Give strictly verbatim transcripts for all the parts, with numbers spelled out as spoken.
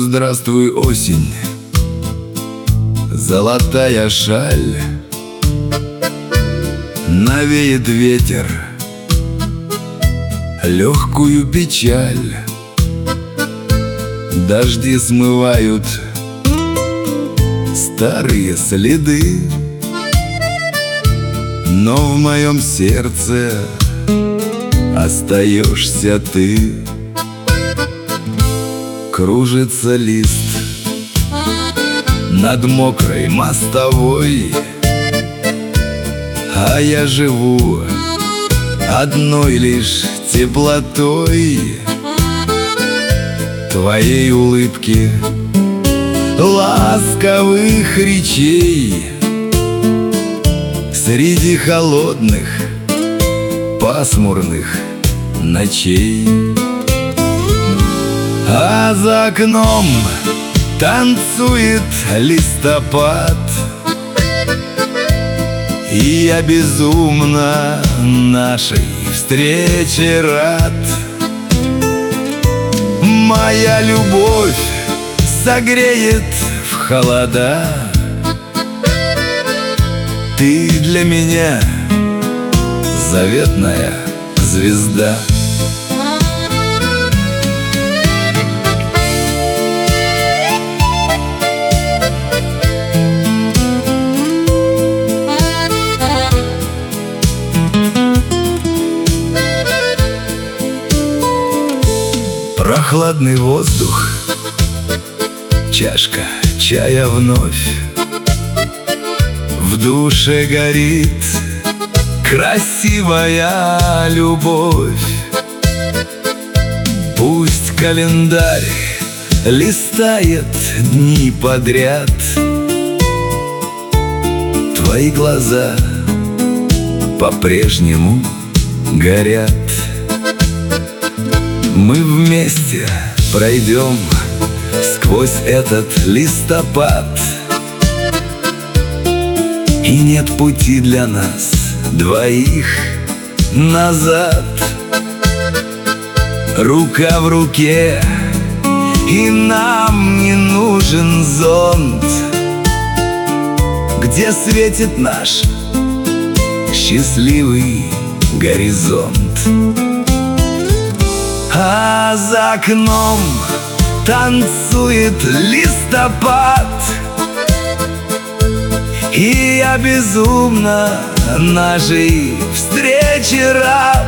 здравствуй, осень, золотая шаль. Навеет ветер легкую печаль. Дожди смывают старые следы, но в моем сердце остаешься ты. Кружится лист над мокрой мостовой, а я живу одной лишь теплотой твоей улыбки, ласковых речей среди холодных пасмурных ночей. А за окном танцует листопад, и я безумно нашей встрече рад. Моя любовь согреет в холода, ты для меня заветная звезда. Прохладный воздух, чашка чая вновь, в душе горит красивая любовь. Пусть календарь листает дни подряд, твои глаза по-прежнему горят. Мы вместе пройдем сквозь этот листопад, и нет пути для нас двоих назад. Рука в руке, и нам не нужен зонт, где светит наш счастливый горизонт. А за окном танцует листопад, и я безумно нашей встрече рад.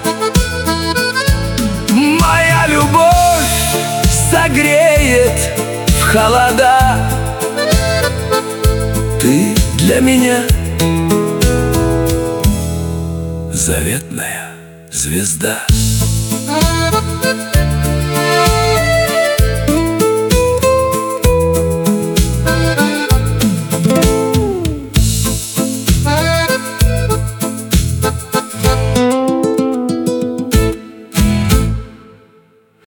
Моя любовь согреет в холода, ты для меня заветная звезда.